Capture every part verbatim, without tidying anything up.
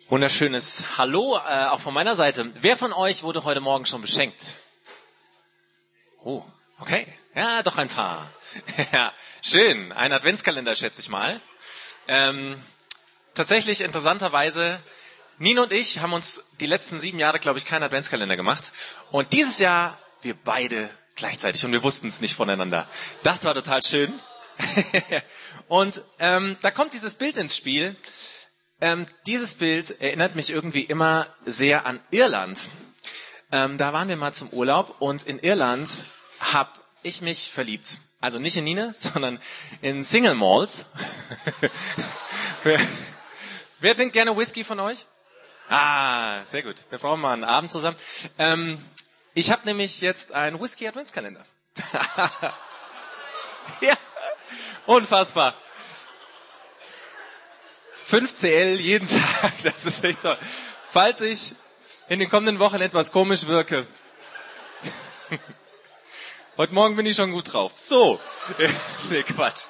Wunderschönes Hallo, äh, auch von meiner Seite. Wer von euch wurde heute Morgen schon beschenkt? Oh, okay. Ja, doch ein paar. Ja, schön. Ein Adventskalender, schätze ich mal. Ähm, tatsächlich, interessanterweise, Nina und ich haben uns die letzten sieben Jahre, glaube ich, keinen Adventskalender gemacht. Und dieses Jahr, wir beide gleichzeitig. Und wir wussten es nicht voneinander. Das war total schön. Und ähm, da kommt dieses Bild ins Spiel. Ähm, dieses Bild erinnert mich irgendwie immer sehr an Irland. Ähm, da waren wir mal zum Urlaub und in Irland habe ich mich verliebt. Also nicht in Nina, sondern in Single Malls. wer, wer trinkt gerne Whisky von euch? Ah, sehr gut. Wir brauchen mal einen Abend zusammen. Ähm, ich habe nämlich jetzt einen Whisky-Adventskalender. Ja, unfassbar. fünf C L jeden Tag, das ist echt toll. Falls ich in den kommenden Wochen etwas komisch wirke. Heute Morgen bin ich schon gut drauf. So. Nee, Quatsch.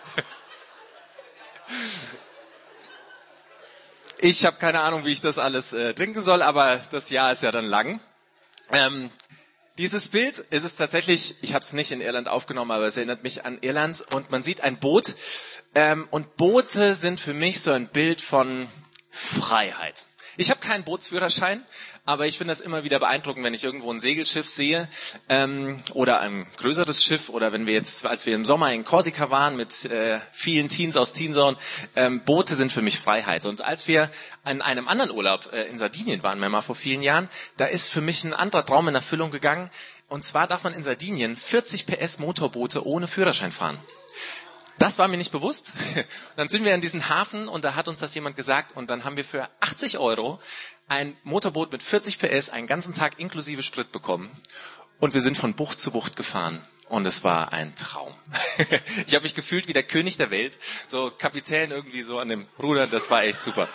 Ich habe keine Ahnung, wie ich das alles äh, trinken soll, aber das Jahr ist ja dann lang. Ähm, Dieses Bild ist es tatsächlich, ich habe es nicht in Irland aufgenommen, aber es erinnert mich an Irland und man sieht ein Boot ähm, und Boote sind für mich so ein Bild von Freiheit. Ich habe keinen Bootsführerschein, aber ich finde das immer wieder beeindruckend, wenn ich irgendwo ein Segelschiff sehe ähm, oder ein größeres Schiff oder wenn wir jetzt, als wir im Sommer in Korsika waren mit äh, vielen Teens aus Teensauen, ähm, Boote sind für mich Freiheit. Und als wir an einem anderen Urlaub äh, in Sardinien waren, wir mal vor vielen Jahren, da ist für mich ein anderer Traum in Erfüllung gegangen. Und zwar darf man in Sardinien vierzig P S Motorboote ohne Führerschein fahren. Das war mir nicht bewusst. Dann sind wir in diesen Hafen und da hat uns das jemand gesagt und dann haben wir für achtzig Euro ein Motorboot mit vierzig P S einen ganzen Tag inklusive Sprit bekommen und wir sind von Bucht zu Bucht gefahren und es war ein Traum. Ich habe mich gefühlt wie der König der Welt, so Kapitän irgendwie so an dem Ruder, das war echt super.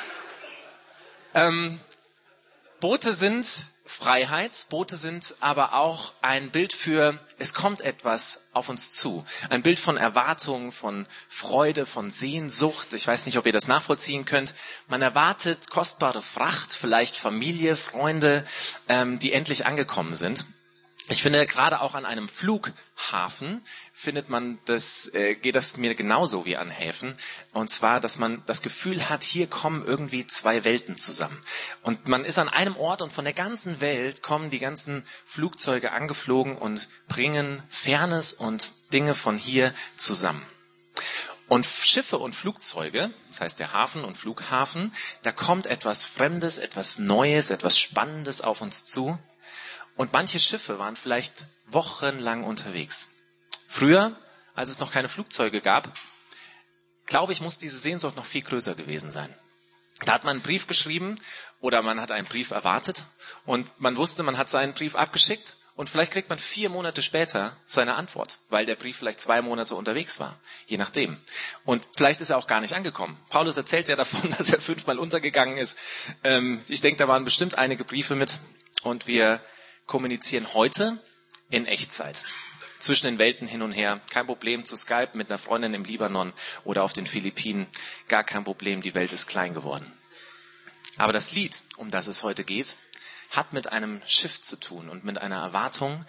Ähm, Boote sind Freiheit, Boote sind aber auch ein Bild für, es kommt etwas auf uns zu. Ein Bild von Erwartung, von Freude, von Sehnsucht. Ich weiß nicht, ob ihr das nachvollziehen könnt. Man erwartet kostbare Fracht, vielleicht Familie, Freunde, ähm, die endlich angekommen sind. Ich finde, gerade auch an einem Flughafen findet man das, äh, geht das mir genauso wie an Häfen. Und zwar, dass man das Gefühl hat, hier kommen irgendwie zwei Welten zusammen. Und man ist an einem Ort und von der ganzen Welt kommen die ganzen Flugzeuge angeflogen und bringen Fairness und Dinge von hier zusammen. Und Schiffe und Flugzeuge, das heißt der Hafen und Flughafen, da kommt etwas Fremdes, etwas Neues, etwas Spannendes auf uns zu. Und manche Schiffe waren vielleicht wochenlang unterwegs. Früher, als es noch keine Flugzeuge gab, glaube ich, muss diese Sehnsucht noch viel größer gewesen sein. Da hat man einen Brief geschrieben oder man hat einen Brief erwartet und man wusste, man hat seinen Brief abgeschickt und vielleicht kriegt man vier Monate später seine Antwort, weil der Brief vielleicht zwei Monate unterwegs war, je nachdem. Und vielleicht ist er auch gar nicht angekommen. Paulus erzählt ja davon, dass er fünfmal untergegangen ist. Ich denke, da waren bestimmt einige Briefe mit und wir kommunizieren heute in Echtzeit. Zwischen den Welten hin und her. Kein Problem zu Skype mit einer Freundin im Libanon oder auf den Philippinen. Gar kein Problem, die Welt ist klein geworden. Aber das Lied, um das es heute geht, hat mit einem Shift zu tun und mit einer Erwartung.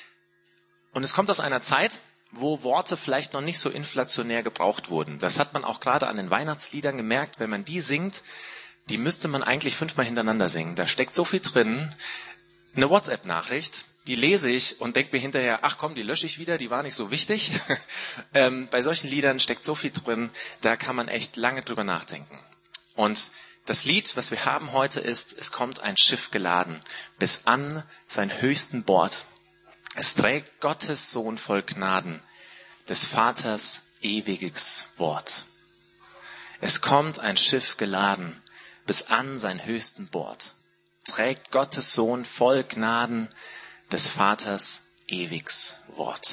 Und es kommt aus einer Zeit, wo Worte vielleicht noch nicht so inflationär gebraucht wurden. Das hat man auch gerade an den Weihnachtsliedern gemerkt. Wenn man die singt, die müsste man eigentlich fünfmal hintereinander singen. Da steckt so viel drin. Eine WhatsApp-Nachricht, die lese ich und denke mir hinterher, ach komm, die lösche ich wieder, die war nicht so wichtig. ähm, bei solchen Liedern steckt so viel drin, da kann man echt lange drüber nachdenken. Und das Lied, was wir haben heute ist, es kommt ein Schiff geladen, bis an sein höchsten Bord. Es trägt Gottes Sohn voll Gnaden, des Vaters ewiges Wort. Es kommt ein Schiff geladen, bis an sein höchsten Bord. Trägt Gottes Sohn voll Gnaden, des Vaters ewiges Wort.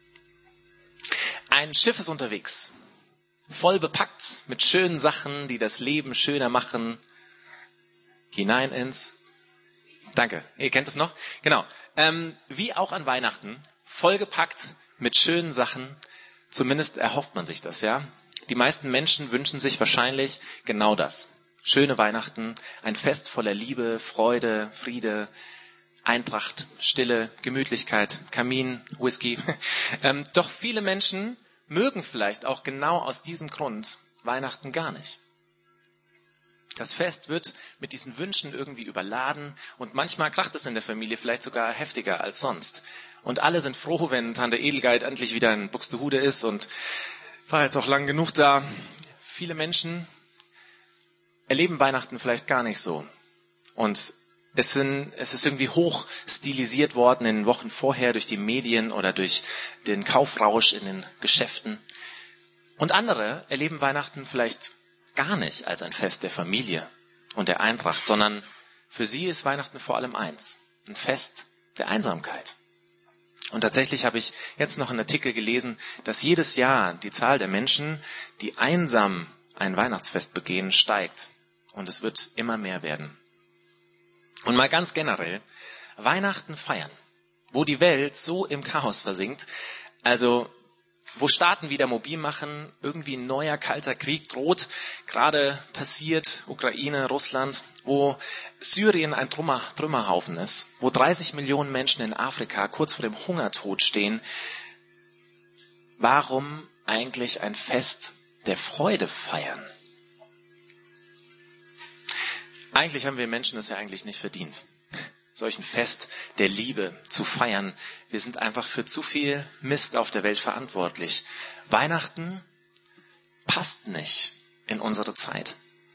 Ein Schiff ist unterwegs, voll bepackt mit schönen Sachen, die das Leben schöner machen. Hinein ins, danke, ihr kennt es noch? Genau, ähm, wie auch an Weihnachten, vollgepackt mit schönen Sachen, zumindest erhofft man sich das, ja. Die meisten Menschen wünschen sich wahrscheinlich genau das. Schöne Weihnachten, ein Fest voller Liebe, Freude, Friede, Eintracht, Stille, Gemütlichkeit, Kamin, Whisky. ähm, doch viele Menschen mögen vielleicht auch genau aus diesem Grund Weihnachten gar nicht. Das Fest wird mit diesen Wünschen irgendwie überladen und manchmal kracht es in der Familie vielleicht sogar heftiger als sonst. Und alle sind froh, wenn Tante Edelgeit endlich wieder in Buxtehude ist und war jetzt auch lang genug da. Viele Menschen erleben Weihnachten vielleicht gar nicht so. Und es, sind, es ist irgendwie hoch stilisiert worden in den Wochen vorher durch die Medien oder durch den Kaufrausch in den Geschäften. Und andere erleben Weihnachten vielleicht gar nicht als ein Fest der Familie und der Eintracht, sondern für sie ist Weihnachten vor allem eins, ein Fest der Einsamkeit. Und tatsächlich habe ich jetzt noch einen Artikel gelesen, dass jedes Jahr die Zahl der Menschen, die einsam ein Weihnachtsfest begehen, steigt. Und es wird immer mehr werden. Und mal ganz generell, Weihnachten feiern, wo die Welt so im Chaos versinkt, also wo Staaten wieder mobil machen, irgendwie ein neuer kalter Krieg droht, gerade passiert Ukraine, Russland, wo Syrien ein Trümmer, Trümmerhaufen ist, wo dreißig Millionen Menschen in Afrika kurz vor dem Hungertod stehen. Warum eigentlich ein Fest der Freude feiern? Eigentlich haben wir Menschen es ja eigentlich nicht verdient, solch ein Fest der Liebe zu feiern. Wir sind einfach für zu viel Mist auf der Welt verantwortlich. Weihnachten passt nicht in unsere Zeit.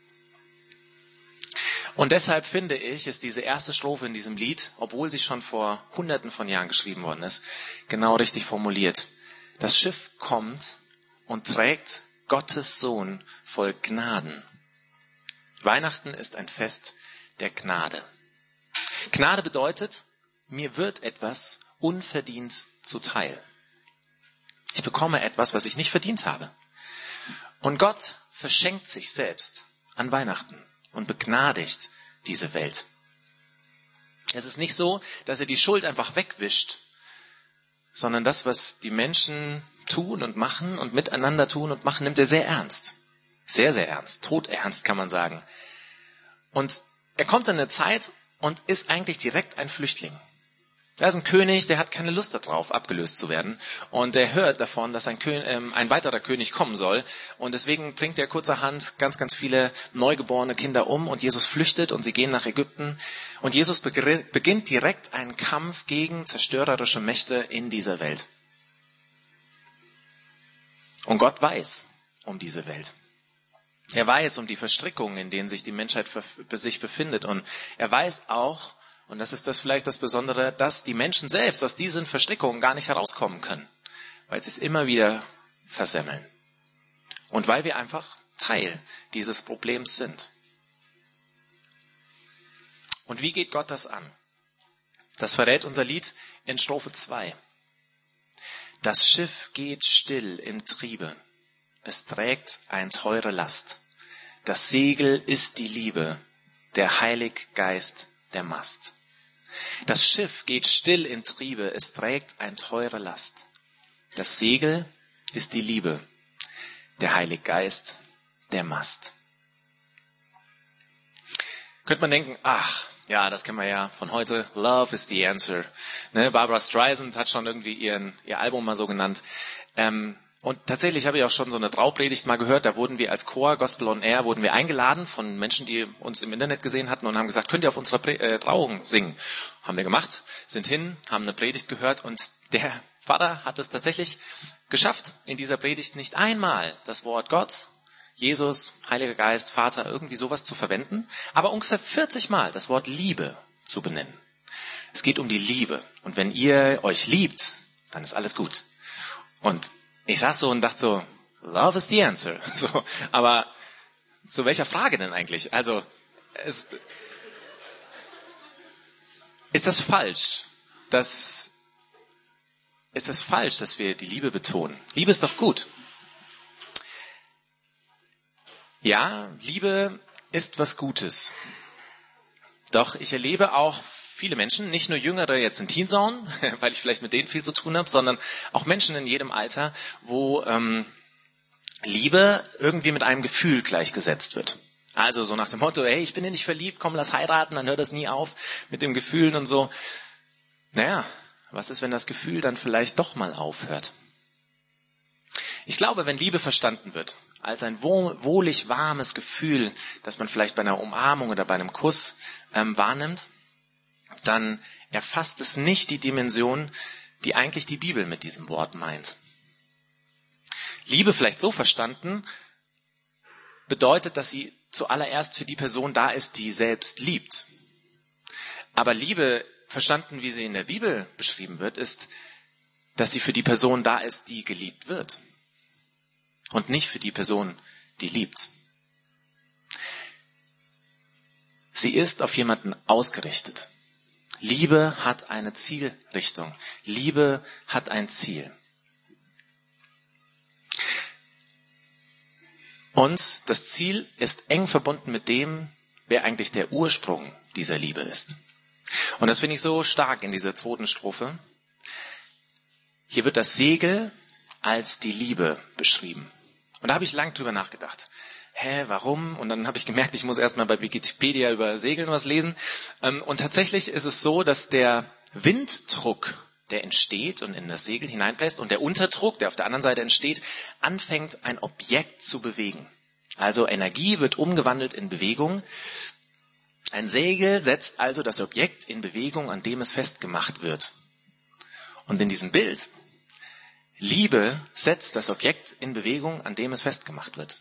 Und deshalb finde ich, ist diese erste Strophe in diesem Lied, obwohl sie schon vor Hunderten von Jahren geschrieben worden ist, genau richtig formuliert. Das Schiff kommt und trägt Gottes Sohn voll Gnaden. Weihnachten ist ein Fest der Gnade. Gnade bedeutet, mir wird etwas unverdient zuteil. Ich bekomme etwas, was ich nicht verdient habe. Und Gott verschenkt sich selbst an Weihnachten und begnadigt diese Welt. Es ist nicht so, dass er die Schuld einfach wegwischt, sondern das, was die Menschen tun und machen und miteinander tun und machen, nimmt er sehr ernst. Sehr, sehr ernst. Todernst kann man sagen. Und er kommt in eine Zeit und ist eigentlich direkt ein Flüchtling. Da ist ein König, der hat keine Lust darauf, abgelöst zu werden. Und der hört davon, dass ein, König, äh, ein weiterer König kommen soll. Und deswegen bringt er kurzerhand ganz, ganz viele neugeborene Kinder um. Und Jesus flüchtet und sie gehen nach Ägypten. Und Jesus beginnt direkt einen Kampf gegen zerstörerische Mächte in dieser Welt. Und Gott weiß um diese Welt. Er weiß um die Verstrickungen, in denen sich die Menschheit für sich befindet. Und er weiß auch, und das ist das vielleicht das Besondere, dass die Menschen selbst aus diesen Verstrickungen gar nicht herauskommen können, weil sie es immer wieder versemmeln. Und weil wir einfach Teil dieses Problems sind. Und wie geht Gott das an? Das verrät unser Lied in Strophe zwei. Das Schiff geht still im Triebe. Es trägt ein teure Last. Das Segel ist die Liebe, der Heiliggeist der Mast. Das Schiff geht still in Triebe, es trägt ein teure Last. Das Segel ist die Liebe, der Heiliggeist der Mast. Könnte man denken, ach, ja, das kennen wir ja von heute, Love is the answer. Ne, Barbra Streisand hat schon irgendwie ihren, ihr Album mal so genannt. Ähm, Und tatsächlich habe ich auch schon so eine Traupredigt mal gehört, da wurden wir als Chor, Gospel on Air, wurden wir eingeladen von Menschen, die uns im Internet gesehen hatten und haben gesagt, könnt ihr auf unserer Pre- äh, Trauung singen? Haben wir gemacht, sind hin, haben eine Predigt gehört und der Pfarrer hat es tatsächlich geschafft, in dieser Predigt nicht einmal das Wort Gott, Jesus, Heiliger Geist, Vater, irgendwie sowas zu verwenden, aber ungefähr vierzig Mal das Wort Liebe zu benennen. Es geht um die Liebe und wenn ihr euch liebt, dann ist alles gut. Und ich saß so und dachte so, love is the answer. So, aber zu welcher Frage denn eigentlich? Also, es, ist das falsch? Das, ist das falsch, dass wir die Liebe betonen? Liebe ist doch gut. Ja, Liebe ist was Gutes. Doch ich erlebe auch viele Menschen, nicht nur Jüngere jetzt in Teenzone, weil ich vielleicht mit denen viel zu tun habe, sondern auch Menschen in jedem Alter, wo ähm, Liebe irgendwie mit einem Gefühl gleichgesetzt wird. Also so nach dem Motto, hey, ich bin in dich verliebt, komm, lass heiraten, dann hört das nie auf mit dem Gefühlen und so. Naja, was ist, wenn das Gefühl dann vielleicht doch mal aufhört? Ich glaube, wenn Liebe verstanden wird, als ein wohlig warmes Gefühl, das man vielleicht bei einer Umarmung oder bei einem Kuss ähm, wahrnimmt, dann erfasst es nicht die Dimension, die eigentlich die Bibel mit diesem Wort meint. Liebe vielleicht so verstanden, bedeutet, dass sie zuallererst für die Person da ist, die selbst liebt. Aber Liebe, verstanden, wie sie in der Bibel beschrieben wird, ist, dass sie für die Person da ist, die geliebt wird. Und nicht für die Person, die liebt. Sie ist auf jemanden ausgerichtet. Liebe hat eine Zielrichtung. Liebe hat ein Ziel. Und das Ziel ist eng verbunden mit dem, wer eigentlich der Ursprung dieser Liebe ist. Und das finde ich so stark in dieser zweiten Strophe. Hier wird das Segel als die Liebe beschrieben. Und da habe ich lang drüber nachgedacht. Hä, warum? Und dann habe ich gemerkt, ich muss erstmal bei Wikipedia über Segeln was lesen. Und tatsächlich ist es so, dass der Winddruck, der entsteht und in das Segel hineinbläst, und der Unterdruck, der auf der anderen Seite entsteht, anfängt, ein Objekt zu bewegen. Also Energie wird umgewandelt in Bewegung. Ein Segel setzt also das Objekt in Bewegung, an dem es festgemacht wird. Und in diesem Bild, Liebe setzt das Objekt in Bewegung, an dem es festgemacht wird.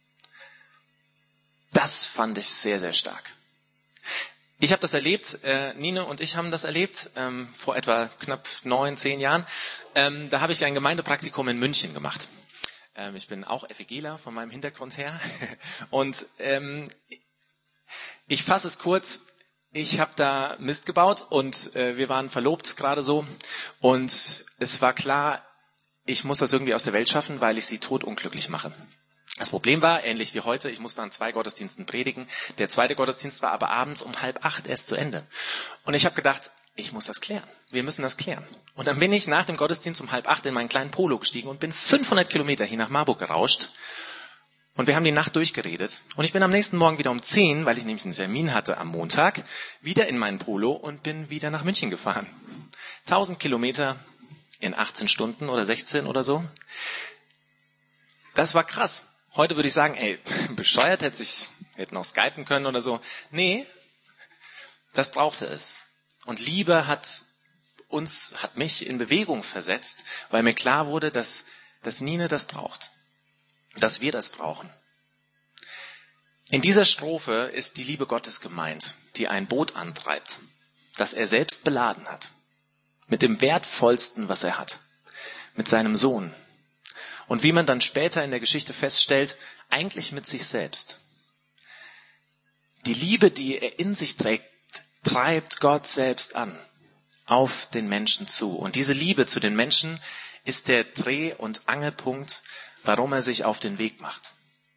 Das fand ich sehr, sehr stark. Ich habe das erlebt, äh, Nine und ich haben das erlebt, ähm, vor etwa knapp neun, zehn Jahren. Ähm, da habe ich ein Gemeindepraktikum in München gemacht. Ähm, ich bin auch FEGler von meinem Hintergrund her. Und ähm, ich fasse es kurz. Ich habe da Mist gebaut und äh, wir waren verlobt gerade so. Und es war klar, ich muss das irgendwie aus der Welt schaffen, weil ich sie todunglücklich mache. Das Problem war, ähnlich wie heute, ich musste an zwei Gottesdiensten predigen. Der zweite Gottesdienst war aber abends um halb acht erst zu Ende. Und ich habe gedacht, ich muss das klären. Wir müssen das klären. Und dann bin ich nach dem Gottesdienst um halb acht in meinen kleinen Polo gestiegen und bin fünfhundert Kilometer hier nach Marburg gerauscht. Und wir haben die Nacht durchgeredet. Und ich bin am nächsten Morgen wieder um zehn, weil ich nämlich einen Termin hatte am Montag, wieder in meinen Polo und bin wieder nach München gefahren. tausend Kilometer in achtzehn Stunden oder sechzehn oder so. Das war krass. Heute würde ich sagen, ey, bescheuert, hätte ich, hätte noch skypen können oder so. Nee, das brauchte es. Und Liebe hat uns, hat mich in Bewegung versetzt, weil mir klar wurde, dass, dass Nine das braucht. Dass wir das brauchen. In dieser Strophe ist die Liebe Gottes gemeint, die ein Boot antreibt, das er selbst beladen hat. Mit dem Wertvollsten, was er hat. Mit seinem Sohn. Und wie man dann später in der Geschichte feststellt, eigentlich mit sich selbst. Die Liebe, die er in sich trägt, treibt Gott selbst an, auf den Menschen zu. Und diese Liebe zu den Menschen ist der Dreh- und Angelpunkt, warum er sich auf den Weg macht.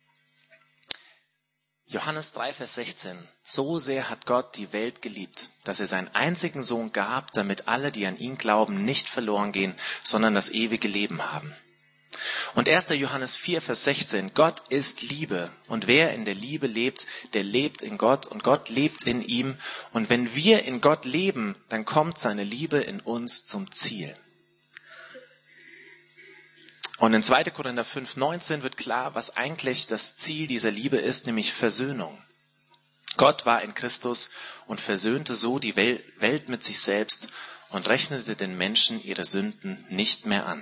Johannes drei, Vers sechzehn. So sehr hat Gott die Welt geliebt, dass er seinen einzigen Sohn gab, damit alle, die an ihn glauben, nicht verloren gehen, sondern das ewige Leben haben. Und erster Johannes vier, Vers sechzehn. Gott ist Liebe. Und wer in der Liebe lebt, der lebt in Gott und Gott lebt in ihm. Und wenn wir in Gott leben, dann kommt seine Liebe in uns zum Ziel. Und in zweiter Korinther fünf, neunzehn wird klar, was eigentlich das Ziel dieser Liebe ist, nämlich Versöhnung. Gott war in Christus und versöhnte so die Welt mit sich selbst und rechnete den Menschen ihre Sünden nicht mehr an.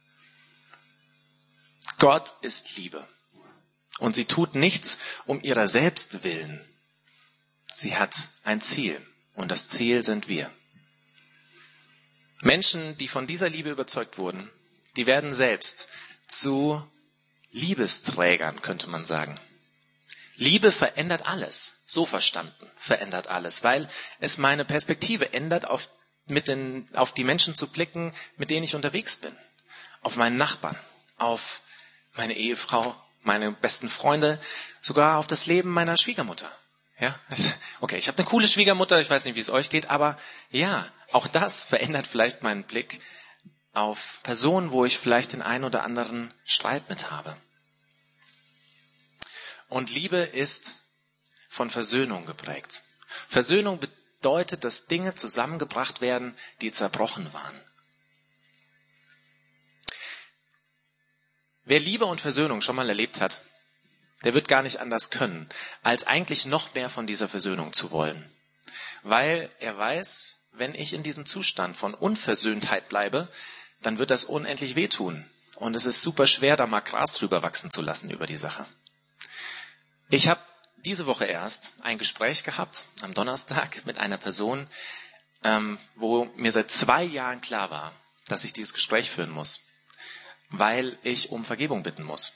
Gott ist Liebe. Und sie tut nichts um ihrer selbst willen. Sie hat ein Ziel. Und das Ziel sind wir. Menschen, die von dieser Liebe überzeugt wurden, die werden selbst zu Liebesträgern, könnte man sagen. Liebe verändert alles. So verstanden, verändert alles. Weil es meine Perspektive ändert, auf, mit den, auf die Menschen zu blicken, mit denen ich unterwegs bin. Auf meinen Nachbarn. Auf meine Ehefrau, meine besten Freunde, sogar auf das Leben meiner Schwiegermutter. Ja, okay, ich habe eine coole Schwiegermutter, ich weiß nicht, wie es euch geht, aber ja, auch das verändert vielleicht meinen Blick auf Personen, wo ich vielleicht den einen oder anderen Streit mit habe. Und Liebe ist von Versöhnung geprägt. Versöhnung bedeutet, dass Dinge zusammengebracht werden, die zerbrochen waren. Wer Liebe und Versöhnung schon mal erlebt hat, der wird gar nicht anders können, als eigentlich noch mehr von dieser Versöhnung zu wollen. Weil er weiß, wenn ich in diesem Zustand von Unversöhntheit bleibe, dann wird das unendlich wehtun. Und es ist super schwer, da mal Gras drüber wachsen zu lassen über die Sache. Ich habe diese Woche erst ein Gespräch gehabt, am Donnerstag, mit einer Person, ähm, wo mir seit zwei Jahren klar war, dass ich dieses Gespräch führen muss, weil ich um Vergebung bitten muss.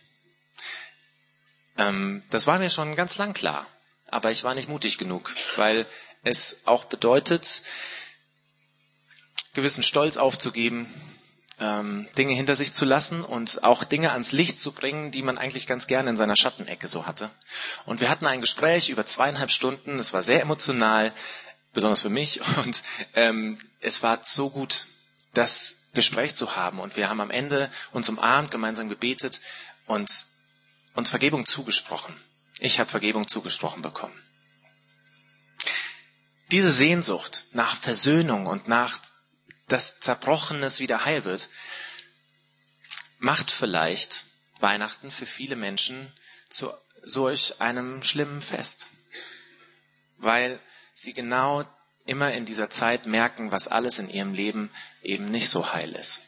Ähm, das war mir schon ganz lang klar, aber ich war nicht mutig genug, weil es auch bedeutet, gewissen Stolz aufzugeben, ähm, Dinge hinter sich zu lassen und auch Dinge ans Licht zu bringen, die man eigentlich ganz gerne in seiner Schattenecke so hatte. Und wir hatten ein Gespräch über zweieinhalb Stunden, es war sehr emotional, besonders für mich, und ähm, es war so gut, das Gespräch zu haben. Und wir haben am Ende uns umarmt, gemeinsam gebetet und uns Vergebung zugesprochen. Ich habe Vergebung zugesprochen bekommen. Diese Sehnsucht nach Versöhnung und nach dass Zerbrochenes wieder heil wird, macht vielleicht Weihnachten für viele Menschen zu solch einem schlimmen Fest. Weil sie genau immer in dieser Zeit merken, was alles in ihrem Leben eben nicht so heil ist.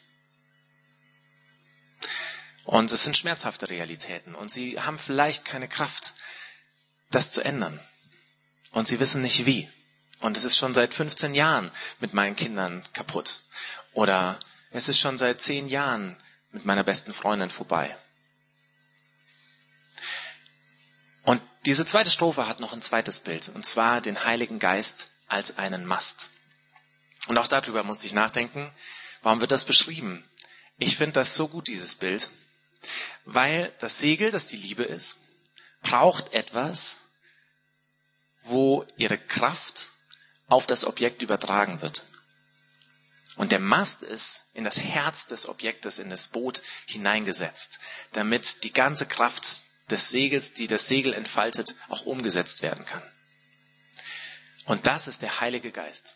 Und es sind schmerzhafte Realitäten und sie haben vielleicht keine Kraft, das zu ändern. Und sie wissen nicht wie. Und es ist schon seit fünfzehn Jahren mit meinen Kindern kaputt. Oder es ist schon seit zehn Jahren mit meiner besten Freundin vorbei. Und diese zweite Strophe hat noch ein zweites Bild. Und zwar den Heiligen Geist als einen Mast. Und auch darüber musste ich nachdenken. Warum wird das beschrieben? Ich finde das so gut, dieses Bild. Weil das Segel, das die Liebe ist, braucht etwas, wo ihre Kraft auf das Objekt übertragen wird. Und der Mast ist in das Herz des Objektes, in das Boot hineingesetzt, damit die ganze Kraft des Segels, die das Segel entfaltet, auch umgesetzt werden kann. Und das ist der Heilige Geist.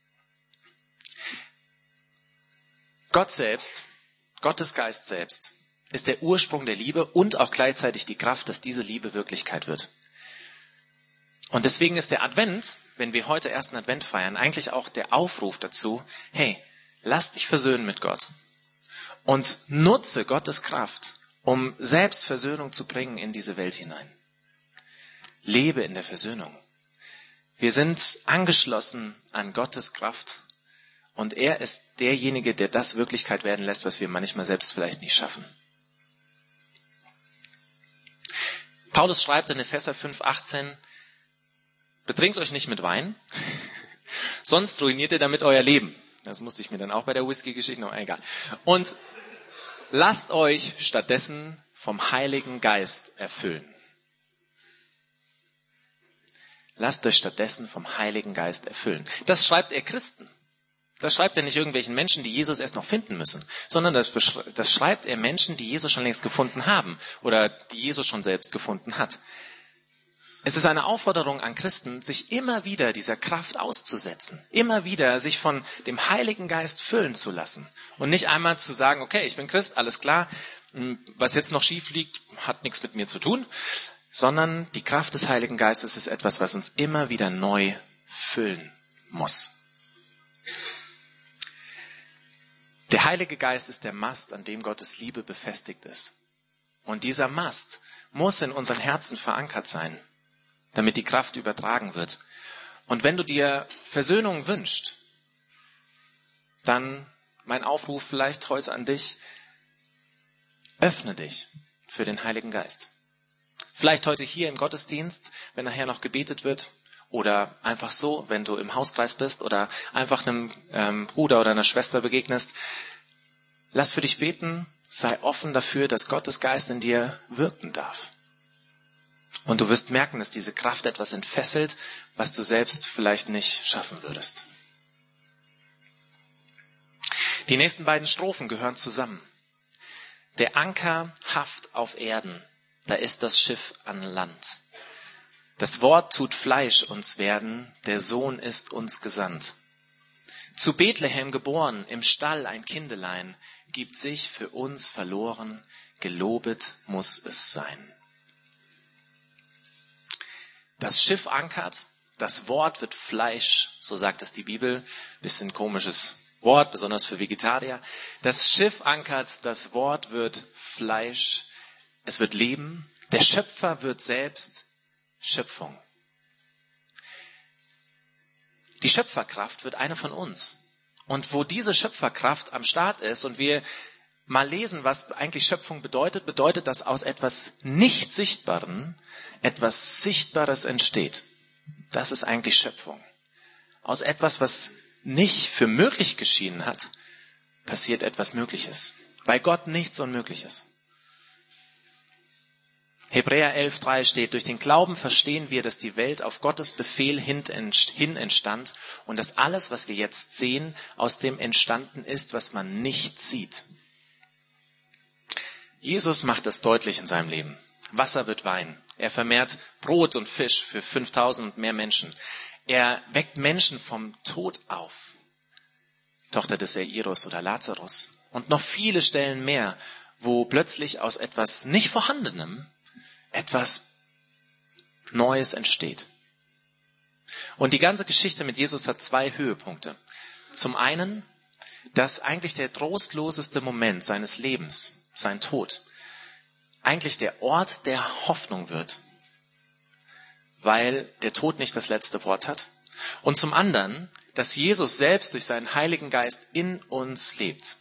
Gott selbst, Gottes Geist selbst, ist der Ursprung der Liebe und auch gleichzeitig die Kraft, dass diese Liebe Wirklichkeit wird. Und deswegen ist der Advent, wenn wir heute ersten Advent feiern, eigentlich auch der Aufruf dazu, hey, lass dich versöhnen mit Gott und nutze Gottes Kraft, um selbst Versöhnung zu bringen in diese Welt hinein. Lebe in der Versöhnung. Wir sind angeschlossen an Gottes Kraft und er ist derjenige, der das Wirklichkeit werden lässt, was wir manchmal selbst vielleicht nicht schaffen. Paulus schreibt in Epheser fünf achtzehn, betrinkt euch nicht mit Wein, sonst ruiniert ihr damit euer Leben. Das musste ich mir dann auch bei der Whisky-Geschichte noch, egal. Und lasst euch stattdessen vom Heiligen Geist erfüllen. Lasst euch stattdessen vom Heiligen Geist erfüllen. Das schreibt er Christen. Das schreibt er nicht irgendwelchen Menschen, die Jesus erst noch finden müssen, sondern das, das schreibt er Menschen, die Jesus schon längst gefunden haben oder die Jesus schon selbst gefunden hat. Es ist eine Aufforderung an Christen, sich immer wieder dieser Kraft auszusetzen, immer wieder sich von dem Heiligen Geist füllen zu lassen und nicht einmal zu sagen, okay, ich bin Christ, alles klar, was jetzt noch schief liegt, hat nichts mit mir zu tun, sondern die Kraft des Heiligen Geistes ist etwas, was uns immer wieder neu füllen muss. Der Heilige Geist ist der Mast, an dem Gottes Liebe befestigt ist. Und dieser Mast muss in unseren Herzen verankert sein, damit die Kraft übertragen wird. Und wenn du dir Versöhnung wünschst, dann mein Aufruf vielleicht heute an dich, öffne dich für den Heiligen Geist. Vielleicht heute hier im Gottesdienst, wenn nachher noch gebetet wird, oder einfach so, wenn du im Hauskreis bist oder einfach einem ähm, Bruder oder einer Schwester begegnest. Lass für dich beten, sei offen dafür, dass Gottes Geist in dir wirken darf. Und du wirst merken, dass diese Kraft etwas entfesselt, was du selbst vielleicht nicht schaffen würdest. Die nächsten beiden Strophen gehören zusammen. Der Anker hafft auf Erden, da ist das Schiff an Land. Das Wort tut Fleisch uns werden, der Sohn ist uns gesandt. Zu Bethlehem geboren, im Stall ein Kindelein, gibt sich für uns verloren, gelobet muss es sein. Das Schiff ankert, das Wort wird Fleisch, so sagt es die Bibel, bisschen komisches Wort, besonders für Vegetarier. Das Schiff ankert, das Wort wird Fleisch, es wird Leben, der Schöpfer wird selbst Schöpfung. Die Schöpferkraft wird eine von uns. Und wo diese Schöpferkraft am Start ist und wir mal lesen, was eigentlich Schöpfung bedeutet, bedeutet, dass aus etwas nicht Sichtbaren etwas Sichtbares entsteht. Das ist eigentlich Schöpfung. Aus etwas, was nicht für möglich geschienen hat, passiert etwas Mögliches. Bei Gott nichts Unmögliches. Hebräer elf drei steht, durch den Glauben verstehen wir, dass die Welt auf Gottes Befehl hin entstand und dass alles, was wir jetzt sehen, aus dem entstanden ist, was man nicht sieht. Jesus macht das deutlich in seinem Leben. Wasser wird Wein. Er vermehrt Brot und Fisch für fünftausend und mehr Menschen. Er weckt Menschen vom Tod auf. Tochter des Jairus oder Lazarus. Und noch viele Stellen mehr, wo plötzlich aus etwas nicht Vorhandenem etwas Neues entsteht. Und die ganze Geschichte mit Jesus hat zwei Höhepunkte. Zum einen, dass eigentlich der trostloseste Moment seines Lebens, sein Tod, eigentlich der Ort der Hoffnung wird, weil der Tod nicht das letzte Wort hat. Und zum anderen, dass Jesus selbst durch seinen Heiligen Geist in uns lebt.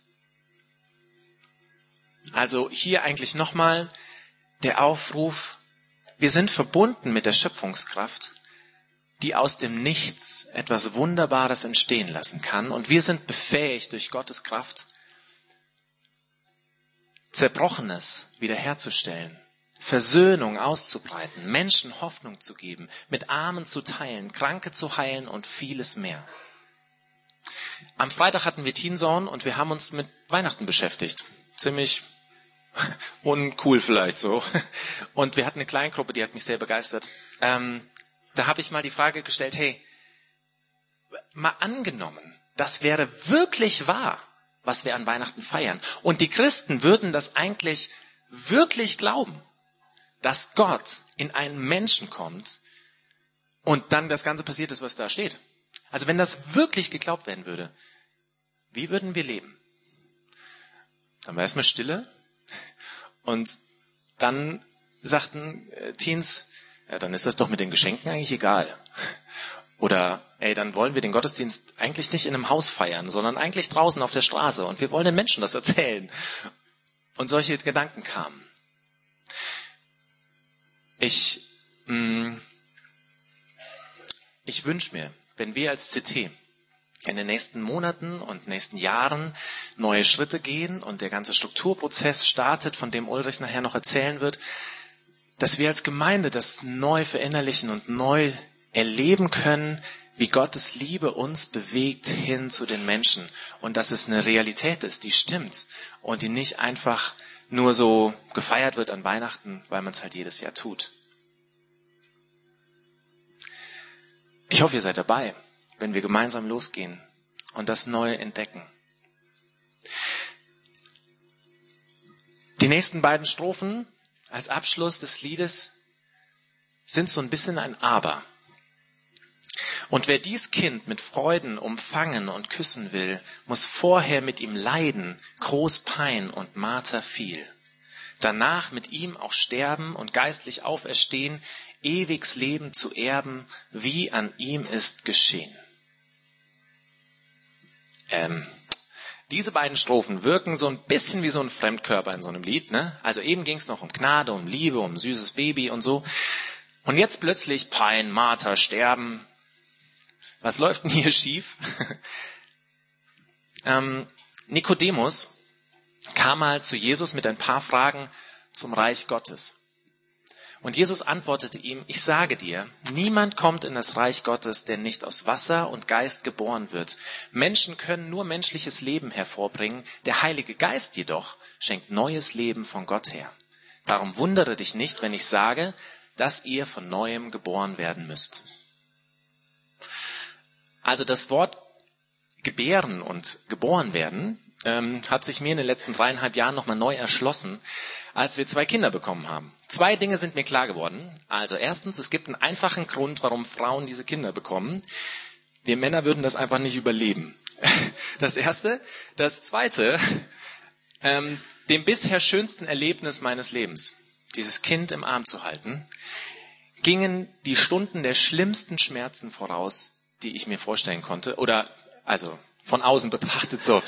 Also hier eigentlich nochmal der Aufruf, wir sind verbunden mit der Schöpfungskraft, die aus dem Nichts etwas Wunderbares entstehen lassen kann. Und wir sind befähigt durch Gottes Kraft, Zerbrochenes wiederherzustellen, Versöhnung auszubreiten, Menschen Hoffnung zu geben, mit Armen zu teilen, Kranke zu heilen und vieles mehr. Am Freitag hatten wir Teen Zone und wir haben uns mit Weihnachten beschäftigt. Ziemlich uncool vielleicht so. Und wir hatten eine Kleingruppe, die hat mich sehr begeistert. Ähm, da habe ich mal die Frage gestellt, hey, mal angenommen, das wäre wirklich wahr, was wir an Weihnachten feiern. Und die Christen würden das eigentlich wirklich glauben, dass Gott in einen Menschen kommt und dann das Ganze passiert ist, was da steht. Also wenn das wirklich geglaubt werden würde, wie würden wir leben? Dann wäre erstmal Stille. Und dann sagten äh, Teens, ja, dann ist das doch mit den Geschenken eigentlich egal. Oder, ey, dann wollen wir den Gottesdienst eigentlich nicht in einem Haus feiern, sondern eigentlich draußen auf der Straße. Und wir wollen den Menschen das erzählen. Und solche Gedanken kamen. Ich, mh, ich wünsche mir, wenn wir als C T in den nächsten Monaten und nächsten Jahren neue Schritte gehen und der ganze Strukturprozess startet, von dem Ulrich nachher noch erzählen wird, dass wir als Gemeinde das neu verinnerlichen und neu erleben können, wie Gottes Liebe uns bewegt hin zu den Menschen und dass es eine Realität ist, die stimmt und die nicht einfach nur so gefeiert wird an Weihnachten, weil man es halt jedes Jahr tut. Ich hoffe, ihr seid dabei, wenn wir gemeinsam losgehen und das Neue entdecken. Die nächsten beiden Strophen als Abschluss des Liedes sind so ein bisschen ein Aber. Und wer dies Kind mit Freuden umfangen und küssen will, muss vorher mit ihm leiden, groß Pein und Marter viel. Danach mit ihm auch sterben und geistlich auferstehen, ewigs Leben zu erben, wie an ihm ist geschehen. Ähm, diese beiden Strophen wirken so ein bisschen wie so ein Fremdkörper in so einem Lied, ne? Also eben ging es noch um Gnade, um Liebe, um süßes Baby und so. Und jetzt plötzlich Pein, Marter, Sterben. Was läuft denn hier schief? ähm, Nikodemus kam mal zu Jesus mit ein paar Fragen zum Reich Gottes. Und Jesus antwortete ihm, ich sage dir, niemand kommt in das Reich Gottes, der nicht aus Wasser und Geist geboren wird. Menschen können nur menschliches Leben hervorbringen, der Heilige Geist jedoch schenkt neues Leben von Gott her. Darum wundere dich nicht, wenn ich sage, dass ihr von Neuem geboren werden müsst. Also das Wort gebären und geboren werden ähm, hat sich mir in den letzten dreieinhalb Jahren nochmal neu erschlossen, als wir zwei Kinder bekommen haben. Zwei Dinge sind mir klar geworden. Also erstens, es gibt einen einfachen Grund, warum Frauen diese Kinder bekommen. Wir Männer würden das einfach nicht überleben. Das Erste. Das Zweite, ähm, dem bisher schönsten Erlebnis meines Lebens, dieses Kind im Arm zu halten, gingen die Stunden der schlimmsten Schmerzen voraus, die ich mir vorstellen konnte. Oder, also von außen betrachtet so.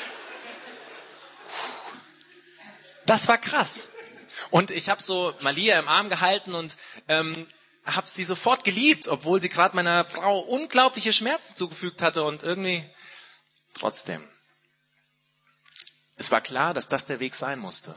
Das war krass. Und ich habe so Malia im Arm gehalten und ähm, habe sie sofort geliebt, obwohl sie gerade meiner Frau unglaubliche Schmerzen zugefügt hatte. Und irgendwie trotzdem. Es war klar, dass das der Weg sein musste.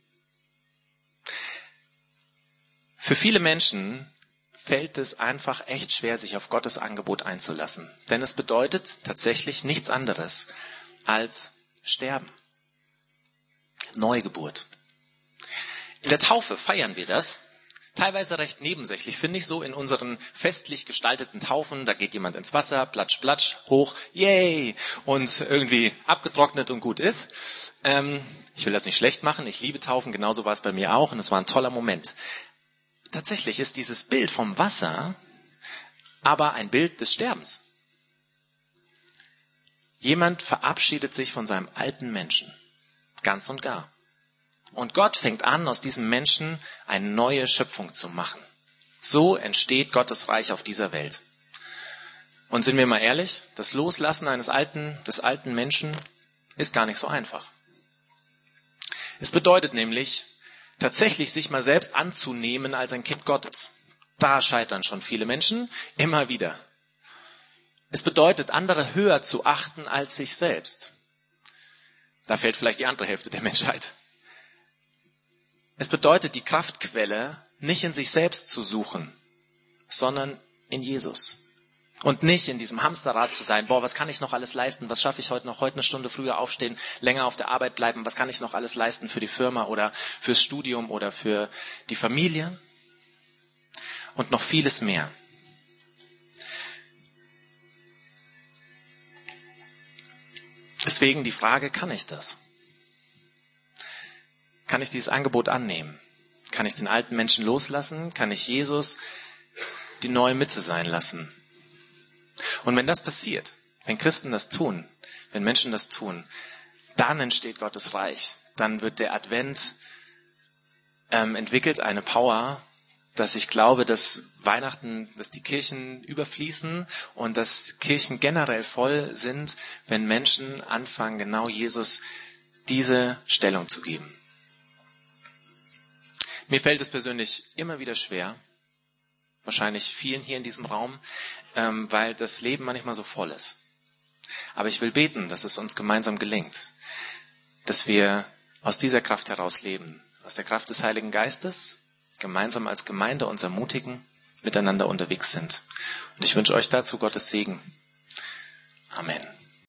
Für viele Menschen fällt es einfach echt schwer, sich auf Gottes Angebot einzulassen. Denn es bedeutet tatsächlich nichts anderes als Sterben. Neugeburt. In der Taufe feiern wir das. Teilweise recht nebensächlich, finde ich, so in unseren festlich gestalteten Taufen. Da geht jemand ins Wasser, platsch, platsch, hoch, yay, und irgendwie abgetrocknet und gut ist. Ähm, ich will das nicht schlecht machen, ich liebe Taufen, genauso war es bei mir auch und es war ein toller Moment. Tatsächlich ist dieses Bild vom Wasser aber ein Bild des Sterbens. Jemand verabschiedet sich von seinem alten Menschen, ganz und gar. Und Gott fängt an, aus diesem Menschen eine neue Schöpfung zu machen. So entsteht Gottes Reich auf dieser Welt. Und sind wir mal ehrlich, das Loslassen eines alten, des alten Menschen ist gar nicht so einfach. Es bedeutet nämlich, tatsächlich sich mal selbst anzunehmen als ein Kind Gottes. Da scheitern schon viele Menschen immer wieder. Es bedeutet, andere höher zu achten als sich selbst. Da fehlt vielleicht die andere Hälfte der Menschheit. Es bedeutet, die Kraftquelle nicht in sich selbst zu suchen, sondern in Jesus. Und nicht in diesem Hamsterrad zu sein, boah, was kann ich noch alles leisten? Was schaffe ich heute noch? Heute eine Stunde früher aufstehen, länger auf der Arbeit bleiben. Was kann ich noch alles leisten für die Firma oder fürs Studium oder für die Familie? Und noch vieles mehr. Deswegen die Frage, kann ich das? Kann ich dieses Angebot annehmen? Kann ich den alten Menschen loslassen? Kann ich Jesus die neue Mitte sein lassen? Und wenn das passiert, wenn Christen das tun, wenn Menschen das tun, dann entsteht Gottes Reich. Dann wird der Advent ähm, entwickelt eine Power, dass ich glaube, dass Weihnachten, dass die Kirchen überfließen und dass Kirchen generell voll sind, wenn Menschen anfangen, genau Jesus diese Stellung zu geben. Mir fällt es persönlich immer wieder schwer, wahrscheinlich vielen hier in diesem Raum, ähm, weil das Leben manchmal so voll ist. Aber ich will beten, dass es uns gemeinsam gelingt, dass wir aus dieser Kraft heraus leben, aus der Kraft des Heiligen Geistes, gemeinsam als Gemeinde uns ermutigen, miteinander unterwegs sind. Und ich wünsche euch dazu Gottes Segen. Amen.